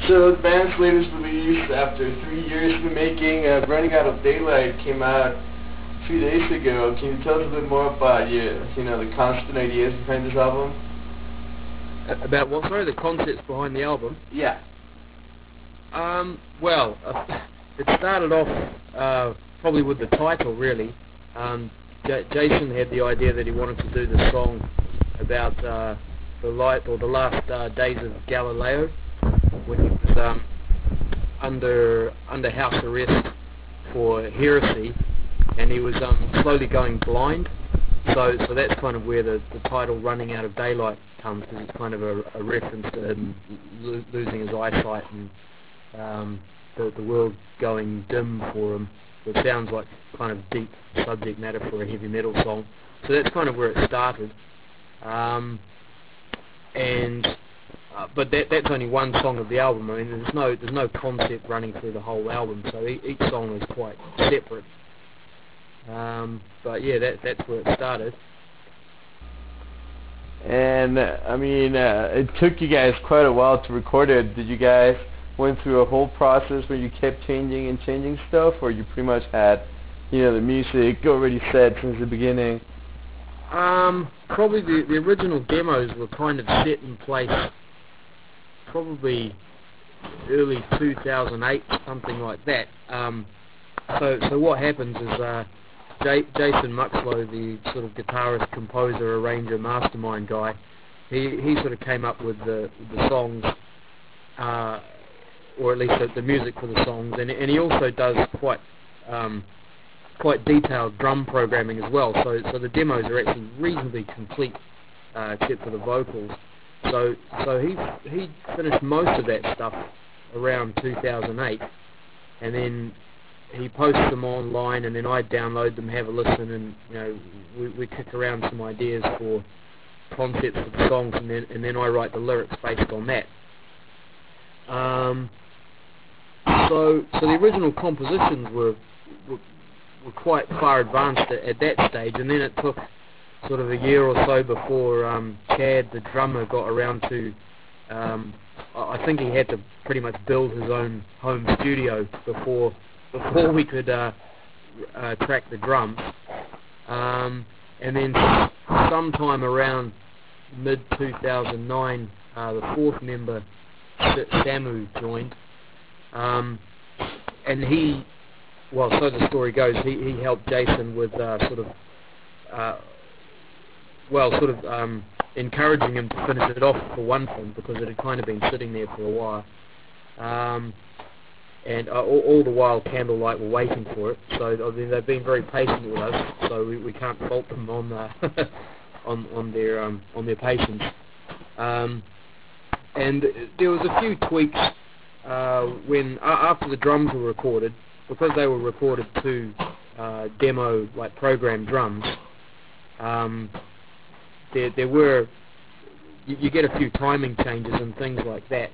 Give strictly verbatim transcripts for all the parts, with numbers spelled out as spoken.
So the band's latest release, after three years in the making, uh, Running Out of Daylight, came out a few days ago. Can you tell us a bit more about your, you know, the constant ideas behind this album? About what? Sorry, the concepts behind the album. Yeah. Um. Well, uh, it started off uh, probably with the title, really. Um, J- Jason had the idea that he wanted to do the song about uh, the light or the last uh, days of Galileo, when he was um, under under house arrest for heresy, and he was um, slowly going blind. So, so that's kind of where the, the title "Running Out of Daylight" comes, because it's kind of a, a reference to him lo- losing his eyesight and um, the, the world going dim for him. It sounds like kind of deep subject matter for a heavy metal song. So that's kind of where it started. Um, and uh, but that that's only one song of the album. I mean, there's no there's no concept running through the whole album. So e- each song is quite separate. Um, but yeah, that that's where it started. And uh, I mean, uh, it took you guys quite a while to record it. Did you guys went through a whole process where you kept changing and changing stuff, or you pretty much had, you know, the music already set since the beginning? Um, probably the, the original demos were kind of set in place probably early two thousand eight, something like that. Um, so so what happens is uh, J- Jason Muxlow, the sort of guitarist, composer, arranger, mastermind guy, he, he sort of came up with the, the songs, uh, or at least the, the music for the songs, and, and he also does quite um, quite detailed drum programming as well. So so the demos are actually reasonably complete, uh, except for the vocals. So so he he finished most of that stuff around two thousand eight, and then he posts them online, and then I download them, have a listen, and you know we, we kick around some ideas for concepts for the songs, and then and then I write the lyrics based on that. Um, so so the original compositions were were, were quite far advanced at, at that stage, and then it took sort of a year or so before um, Chad, the drummer, got around to. Um, I think he had to pretty much build his own home studio before before we could uh, uh, track the drums. Um, and then sometime around mid two thousand nine, uh, the fourth member, Samu, joined. Um, and he, well, so the story goes, he, he helped Jason with uh, sort of, uh, well, sort of um, encouraging him to finish it off for one thing, because it had kind of been sitting there for a while. Um, and uh, all, all the while Candlelight were waiting for it, so I mean, they've been very patient with us, so we, we can't fault them on uh, on on their um, on their patience. Um, and there was a few tweaks uh, when uh, after the drums were recorded, because they were recorded to uh, demo like program drums. Um, there there were you, you get a few timing changes and things like that.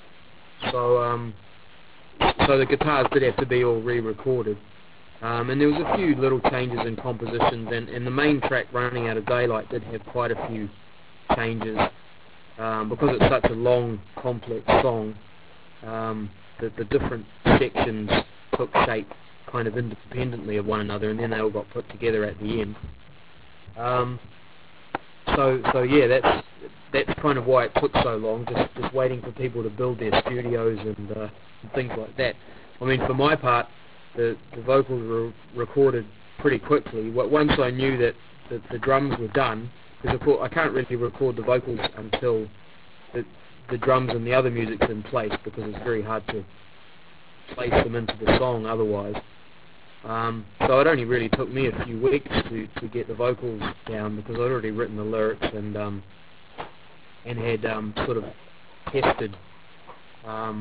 So um, so the guitars did have to be all re-recorded. Um, and there was a few little changes in compositions, and, and the main track, Running Out of Daylight, did have quite a few changes. Um, because it's such a long, complex song, um, the, the different sections took shape kind of independently of one another, and then they all got put together at the end. Um, so, so yeah, that's that's kind of why it took so long, just just waiting for people to build their studios and, uh, and things like that. I mean, for my part, the, the vocals were recorded pretty quickly. Once I knew that the, the drums were done, because of course I can't really record the vocals until the, the drums and the other music's in place, because it's very hard to place them into the song otherwise. Um, so it only really took me a few weeks to, to get the vocals down, because I'd already written the lyrics and um, and had um, sort of tested, um,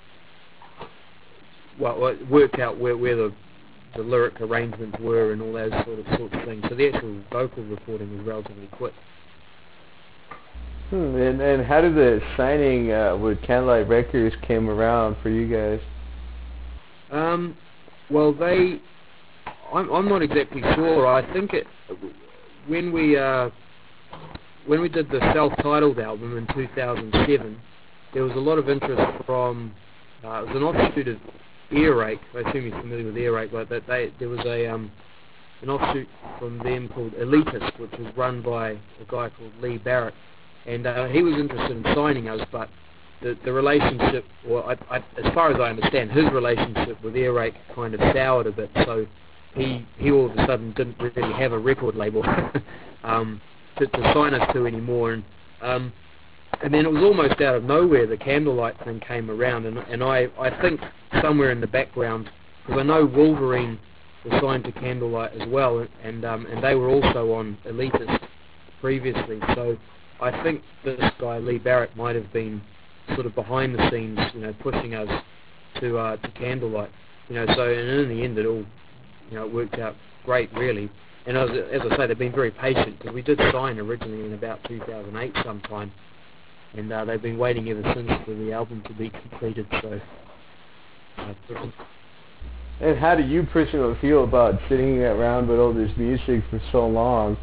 well, worked out where, where the the lyric arrangements were and all those sort of sorts of things. So the actual vocal recording was relatively quick. Hmm, and and how did the signing uh, with Candlelight Records came around for you guys? Um, well, they, I'm I'm not exactly sure. I think it when we uh when we did the self-titled album in two thousand seven, there was a lot of interest from, uh, it was an offshoot of Earache. I assume you're familiar with Earache, but that they, there was a um, an offshoot from them called Elitist, which was run by a guy called Lee Barrett, and uh, he was interested in signing us, but the, the relationship, or I, I, as far as I understand, his relationship with Earache kind of soured a bit, so he he all of a sudden didn't really have a record label um, to, to sign us to anymore, and um, and then it was almost out of nowhere the Candlelight thing came around, and and I I think somewhere in the background, because I know Wolverine was signed to Candlelight as well, and um, and they were also on Elitist previously, so I think this guy Lee Barrett might have been sort of behind the scenes, you know, pushing us to uh, to Candlelight, you know. So and in the end, it all, you know, it worked out great, really. And as, as I say, they've been very patient, because we did sign originally in about two thousand eight sometime, and uh, they've been waiting ever since for the album to be completed. So. Uh, and how do you personally feel about sitting around with all this music for so long?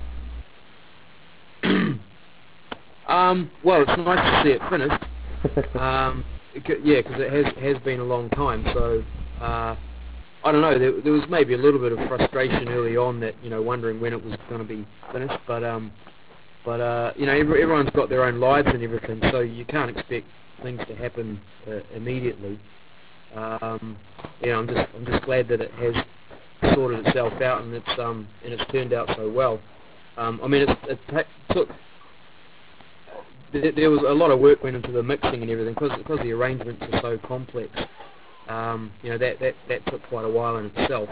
um, well, it's nice to see it finished. um, it, yeah, because it has has been a long time. So uh, I don't know. There, there was maybe a little bit of frustration early on, that, you know, wondering when it was going to be finished. But um, but uh, you know, every, everyone's got their own lives and everything, so you can't expect things to happen uh, immediately. Um, you know, I'm just I'm just glad that it has sorted itself out, and it's um and it's turned out so well. Um, I mean, it, it ta- took there, there was a lot of work went into the mixing and everything, because because the arrangements are so complex. Um, you know, that, that that took quite a while in itself.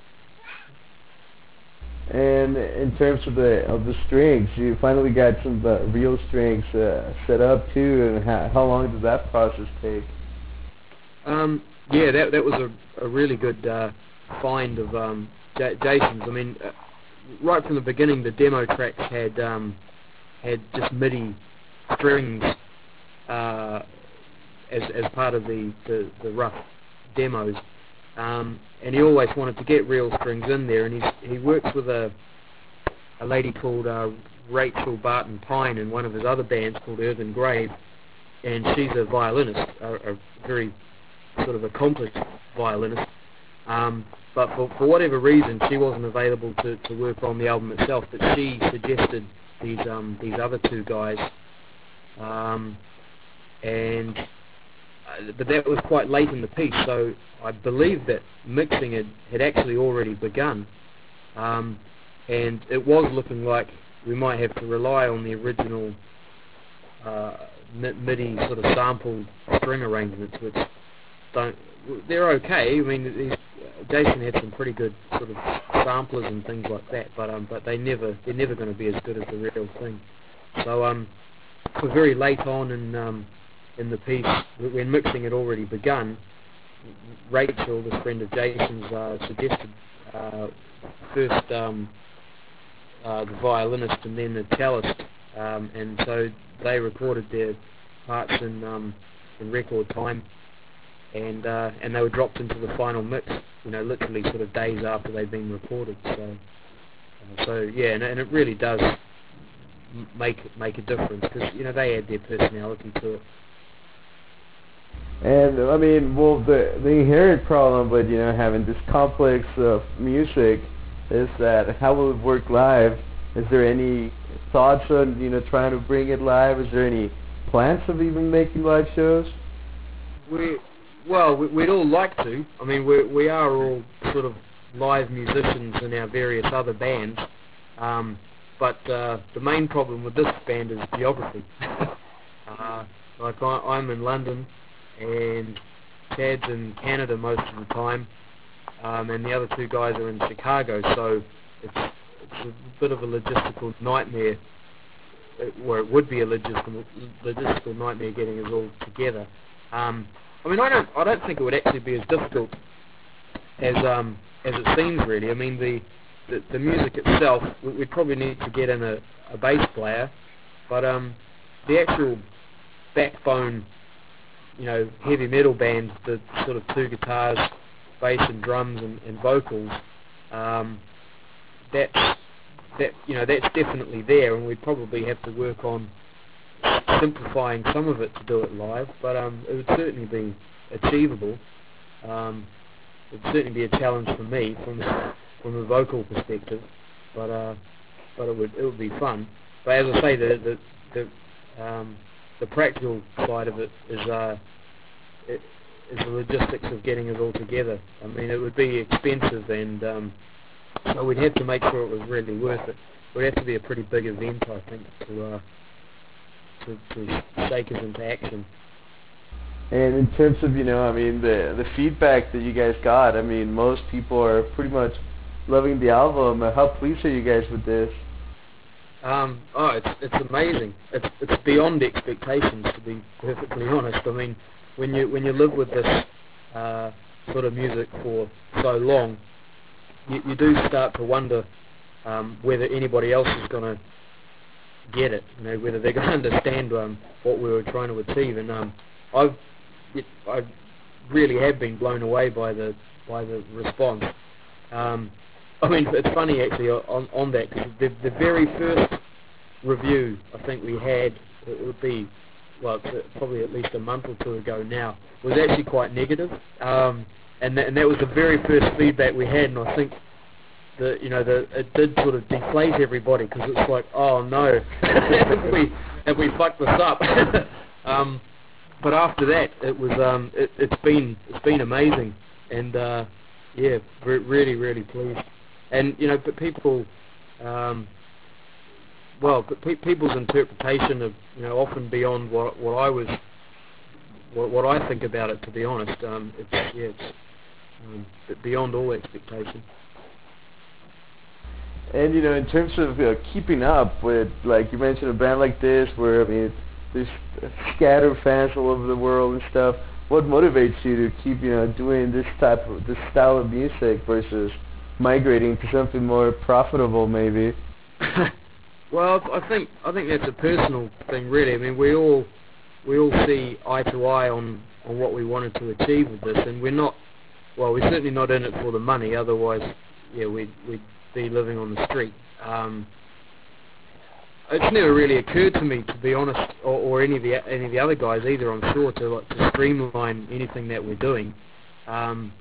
And in terms of the of the strings, you finally got some uh, real strings uh, set up too, and how, how long did that process take? Um, yeah, that that was a, a really good uh, find of um, J- Jason's. I mean, uh, right from the beginning, the demo tracks had um, had just MIDI strings uh, as as part of the, the, the rough demos, um, and he always wanted to get real strings in there. And he's, he works with a a lady called uh, Rachel Barton Pine in one of his other bands called Earthen Grave, and she's a violinist, a, a very sort of accomplished violinist, um, but for, for whatever reason she wasn't available to, to work on the album itself, but she suggested these um, these other two guys, um, and uh, but that was quite late in the piece, so I believe that mixing had, had actually already begun, um, and it was looking like we might have to rely on the original uh, MIDI sort of sampled string arrangements, which don't, they're okay. I mean, these, Jason had some pretty good sort of samplers and things like that, but um, but they never, they're never going to be as good as the real thing. So um, we're very late on in um, in the piece, when mixing had already begun. Rachel, this friend of Jason's, uh, suggested uh, first um, uh, the violinist and then the cellist, um, and so they recorded their parts in um, in record time. And uh, and they were dropped into the final mix, you know, literally sort of days after they'd been recorded. So, uh, so yeah, and, and it really does m- make make a difference, because, you know, they add their personality to it. And I mean, well, the the inherent problem with, you know, having this complex of music is that how will it work live? Is there any thoughts on, you know, trying to bring it live? Is there any plans of even making live shows? We Well, we, we'd all like to. I mean, we we are all sort of live musicians in our various other bands, um, but uh, the main problem with this band is geography. uh, like I, I'm in London, and Chad's in Canada most of the time, um, and the other two guys are in Chicago. So it's it's a bit of a logistical nightmare, or it would be a logistical logistical nightmare getting us all together. Um, I mean, I don't, I don't think it would actually be as difficult as um, as it seems, really. I mean, the the, the music itself, we, we'd probably need to get in a, a bass player, but um, the actual backbone, you know, heavy metal band, the sort of two guitars, bass and drums and, and vocals, um, that's that, you know, that's definitely there, and we'd probably have to work on simplifying some of it to do it live, but um, it would certainly be achievable. Um, it would certainly be a challenge for me from from a vocal perspective, but uh, but it would it would be fun. But as I say, the the the, um, the practical side of it is uh, it, is the logistics of getting it all together. I mean, it would be expensive, and um, so we'd have to make sure it was really worth it. It would have to be a pretty big event, I think, to uh, to, to shake us into action. And in terms of, you know, I mean, the the feedback that you guys got, I mean, most people are pretty much loving the album. How pleased are you guys with this? Um, oh, it's it's amazing. It's it's beyond expectations, to be perfectly honest. I mean, when you when you live with this uh, sort of music for so long, you, you do start to wonder um, whether anybody else is going to get it. You know, whether they're going to understand um, what we were trying to achieve. And um, I've it, I really have been blown away by the by the response. Um, I mean, it's funny actually on on that, because the the very first review I think we had, it would be well probably at least a month or two ago now, was actually quite negative, um, and that, and that was the very first feedback we had, and I think the you know the it did sort of deflate everybody, because it's like, oh no, have we have we fucked this up? um, But after that, it was um, it, it's been it's been amazing, and uh, yeah, re- really really pleased. And you know, but people, um, well, but pe- people's interpretation of you know often beyond what what I was, what, what I think about it. To be honest, um, it's yeah, it's um, beyond all expectation. And you know, in terms of uh, keeping up with, like you mentioned, a band like this, where I mean, there's scattered fans all over the world and stuff. What motivates you to keep, you know, doing this type of this style of music versus migrating to something more profitable, maybe? Well, I think I think that's a personal thing, really. I mean, we all we all see eye to eye on on what we wanted to achieve with this, and we're not. Well, we're certainly not in it for the money. Otherwise, yeah, we'd we'd be living on the street. Um, It's never really occurred to me, to be honest, or, or any of the any of the other guys either. I'm sure to like to streamline anything that we're doing, um,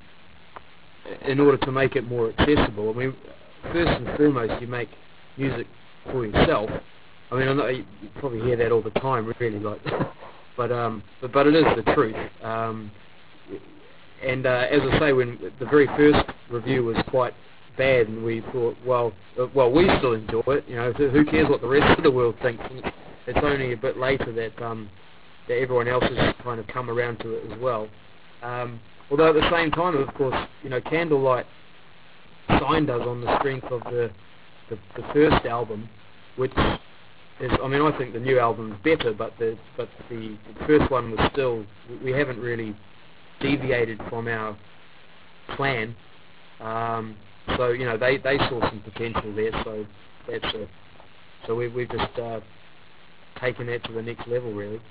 in order to make it more accessible. I mean, first and foremost, you make music for yourself. I mean, I know you probably hear that all the time, really, like, but um, but but it is the truth. Um, and uh, as I say, when the very first review was quite bad, and we thought, well, uh, well, we still enjoy it. You know, who cares what the rest of the world thinks? And it's, it's only a bit later that um, that everyone else has kind of come around to it as well. Um, although at the same time, of course, you know, Candlelight signed us on the strength of the, the the first album, which is, I mean, I think the new album is better, but the but the, the first one was still, we haven't really deviated from our plan. Um, So you know they, they saw some potential there, so that's a, so we we've just uh, taken that to the next level, really.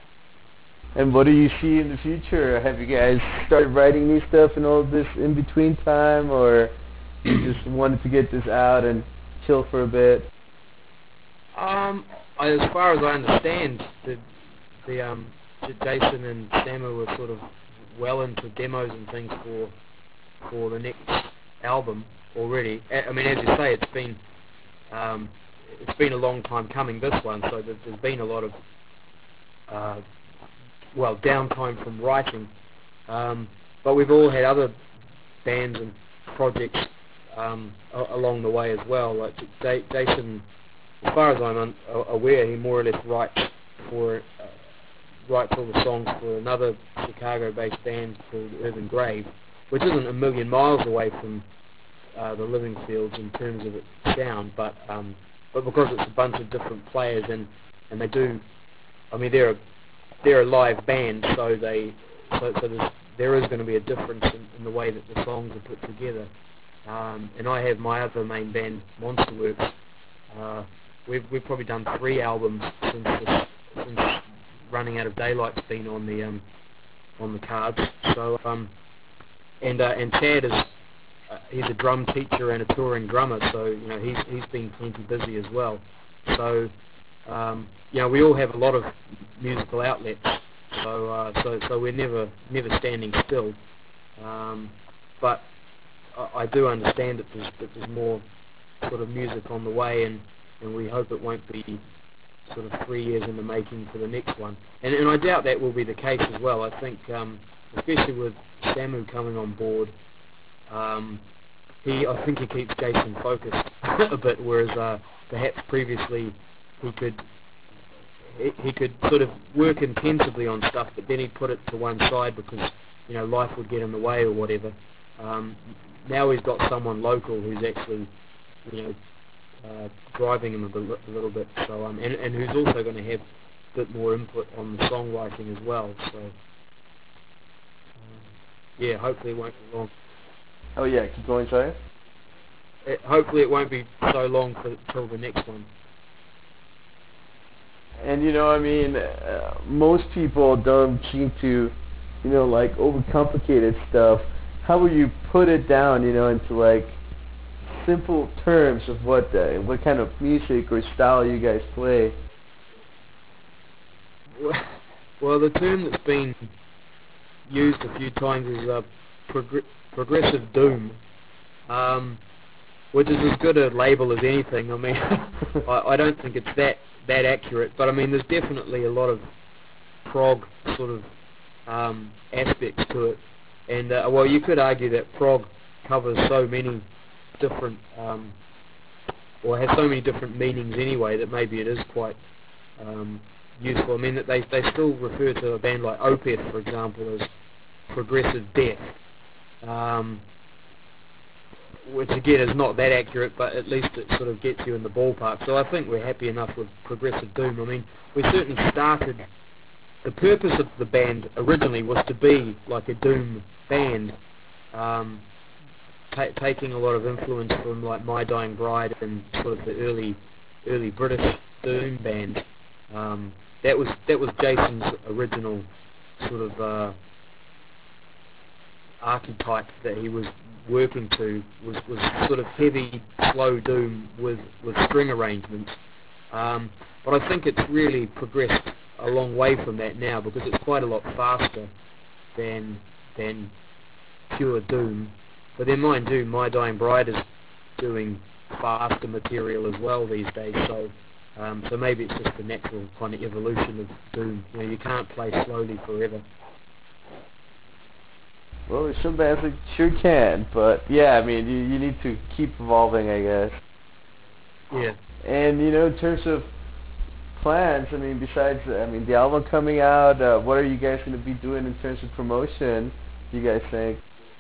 And what do you see in the future? Have you guys started writing new stuff and all this in between time, or you just wanted to get this out and chill for a bit? Um, I, as far as I understand, the the um, J- Jason and Samu were sort of well into demos and things for for the next album already. I mean, as you say, it's been um, it's been a long time coming, this one, so there's been a lot of uh, well downtime from writing, um, but we've all had other bands and projects um, a- along the way as well. Like J- Jason, as far as I'm un- aware, he more or less writes for uh, writes all the songs for another Chicago-based band called Urban Grave, which isn't a million miles away from uh, the Living Fields in terms of its sound, but um, but because it's a bunch of different players, and, and they do, I mean, they're a, they're a live band, so they so, so there's, there is going to be a difference in, in the way that the songs are put together. Um, and I have my other main band, Monsterworks. Uh, we've we've probably done three albums since this, since Running Out of Daylight's been on the um, on the cards. So um, and uh, and Chad is uh, he's a drum teacher and a touring drummer, so you know he's he's been plenty busy as well. So um, you know, we all have a lot of musical outlets, so uh, so so we're never never standing still. Um, but I, I do understand that there's, that there's more sort of music on the way, and, and we hope it won't be sort of three years in the making for the next one. And, and I doubt that will be the case as well. I think, um, especially with Samu coming on board, um, he I think he keeps Jason focused a bit, whereas uh, perhaps previously he could he, he could sort of work intensively on stuff, but then he'd put it to one side because, you know, life would get in the way or whatever. Um, now he's got someone local who's actually, you know, uh, driving him a, bit, a little bit, so um, and, and who's also going to have a bit more input on the songwriting as well. So um, yeah, hopefully it won't be long. Oh yeah, keep going, sorry. It, hopefully it won't be so long for, till the next one. And you know, I mean, uh, most people don't seem to, you know, like overcomplicated stuff. How will you put it down, you know, into like simple terms of what uh, what kind of music or style you guys play? Well, the term that's been used a few times is uh, prog- progressive doom, um, which is as good a label as anything. I mean, I, I don't think it's that that accurate, but I mean, there's definitely a lot of prog sort of um, aspects to it, and uh, well, you could argue that prog covers so many different, um, or has so many different meanings anyway, that maybe it is quite um, useful. I mean, that they they still refer to a band like Opeth, for example, as progressive death, um, which again is not that accurate, but at least it sort of gets you in the ballpark. So I think we're happy enough with progressive doom. I mean, we certainly started, the purpose of the band originally was to be like a doom band, um, ta taking a lot of influence from like My Dying Bride and sort of the early early British doom bands. Um, that was that was Jason's original sort of uh, archetype that he was working to, was, was sort of heavy, slow doom with, with string arrangements. Um, but I think it's really progressed a long way from that now, because it's quite a lot faster than than pure doom. But then mind you, My Dying Bride is doing faster material as well these days, so um, so maybe it's just the natural kind of evolution of doom. You know, you can't play slowly forever. Well, there's some bands that sure can, but yeah, I mean, you, you need to keep evolving, I guess. Yeah. And, you know, in terms of plans, I mean, besides, I mean, the album coming out, uh, what are you guys going to be doing in terms of promotion, do you guys think?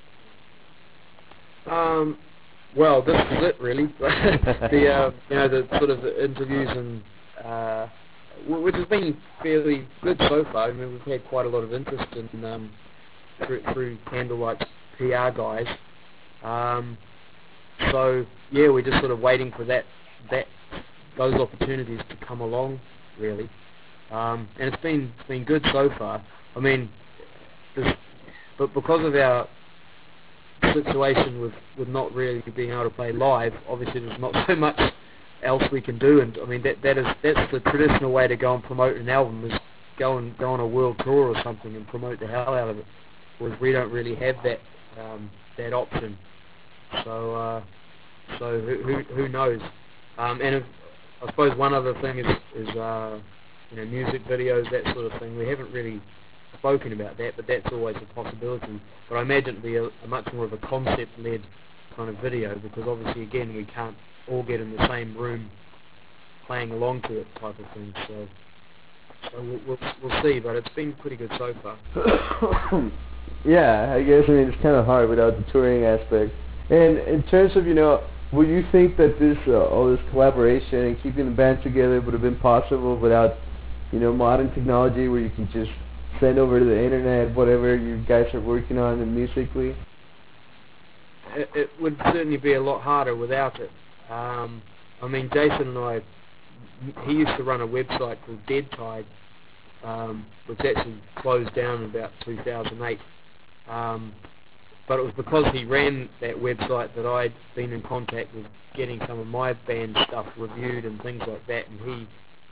Um, well, this is it, really. the, uh, you know, the sort of the interviews and, uh, w- which has been fairly good so far. I mean, we've had quite a lot of interest in, um, through, through Candlelight's P R guys. Um, so yeah, we're just sort of waiting for that that those opportunities to come along, really. Um, and it's been it's been good so far. I mean, this, but because of our situation with with not really being able to play live, obviously there's not so much else we can do. And I mean, that that is that's the traditional way to go and promote an album, is go and go on a world tour or something and promote the hell out of it. Whereas we don't really have that um, that option. So uh, so who, who who knows? Um, and if, I suppose one other thing is is uh, you know, music videos, that sort of thing. We haven't really spoken about that, but that's always a possibility. But I imagine it'd be a, a much more of a concept-led kind of video, because obviously again we can't all get in the same room playing along to it, type of thing. So, so we'll, we'll we'll see. But it's been pretty good so far. Yeah, I guess, I mean, it's kind of hard without the touring aspect. And in terms of, you know, would you think that this, uh, all this collaboration and keeping the band together would have been possible without, you know, modern technology where you can just send over to the internet whatever you guys are working on and musically? It, it would certainly be a lot harder without it. Um, I mean, Jason and I, he used to run a website called Dead Tide, um, which actually closed down in about two thousand eight. Um, but it was because he ran that website that I'd been in contact with getting some of my band stuff reviewed and things like that, and he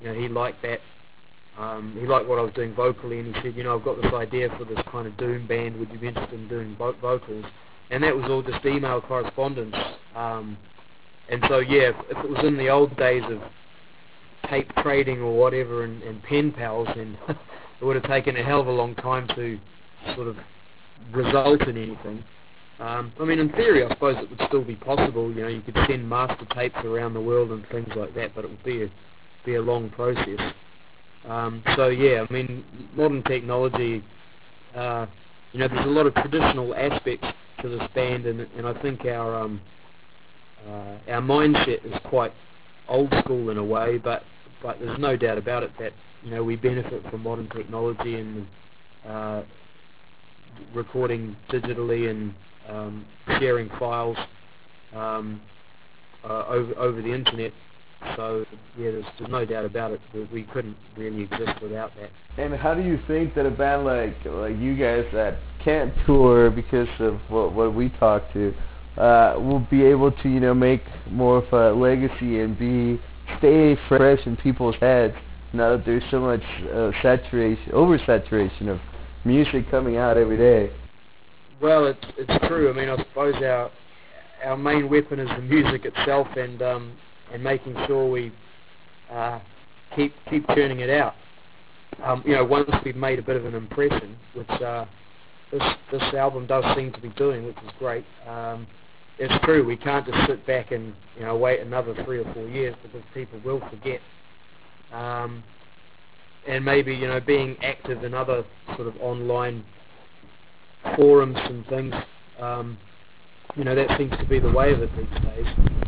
you know, he liked that. Um, he liked what I was doing vocally, and he said, you know, I've got this idea for this kind of doom band. Would you be interested in doing vo- vocals? And that was all just email correspondence. Um, and so, yeah, if, if it was in the old days of tape trading or whatever and, and pen pals, then it would have taken a hell of a long time to sort of result in anything. Um, I mean, in theory, I suppose it would still be possible. You know, you could send master tapes around the world and things like that, but it would be a, be a long process. Um, so yeah, I mean, modern technology, uh, you know, there's a lot of traditional aspects to this band, and, and I think our um, uh, our mindset is quite old school in a way, but but there's no doubt about it that, you know, we benefit from modern technology and uh, recording digitally and um, sharing files um, uh, over over the internet. So yeah, there's, there's no doubt about it. We, we couldn't really exist without that. And how do you think that a band like like you guys that can't tour because of what what we talk to uh, will be able to, you know, make more of a legacy and be stay fresh in people's heads now that there's so much uh, saturation, oversaturation of music coming out every day? Well, it's it's true. I mean, I suppose our our main weapon is the music itself, and um, and making sure we uh, keep keep churning it out. Um, you know, once we've made a bit of an impression, which uh, this this album does seem to be doing, which is great. Um, it's true. We can't just sit back and, you know, wait another three or four years because people will forget. Um, and maybe, you know, being active in other sort of online forums and things, um, you know, that seems to be the way of it these days.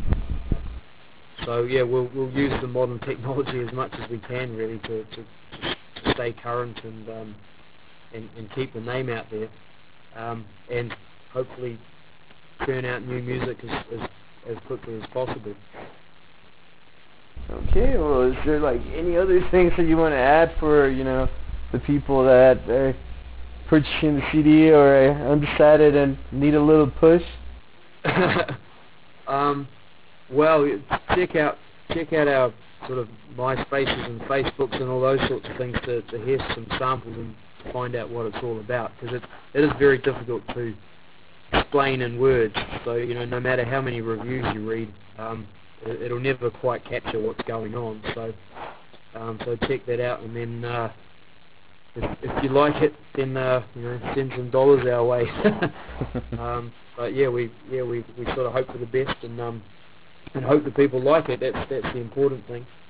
So yeah, we'll we'll use the modern technology as much as we can, really, to to, to stay current and um, and and keep the name out there, um, and hopefully churn out new music as as, as quickly as possible. Okay, well, is there like any other things that you want to add for, you know, the people that are purchasing the C D or are undecided and need a little push? um, well, check out check out our sort of MySpaces and Facebooks and all those sorts of things to, to hear some samples and to find out what it's all about, because it, it is very difficult to explain in words. So, you know, no matter how many reviews you read, um, it, it'll never quite capture what's going on. So, um, so check that out, and then uh, if, if you like it, then uh, you know, send some dollars our way. um, but yeah, we yeah we we sort of hope for the best, and um, and hope that people like it. That's that's the important thing.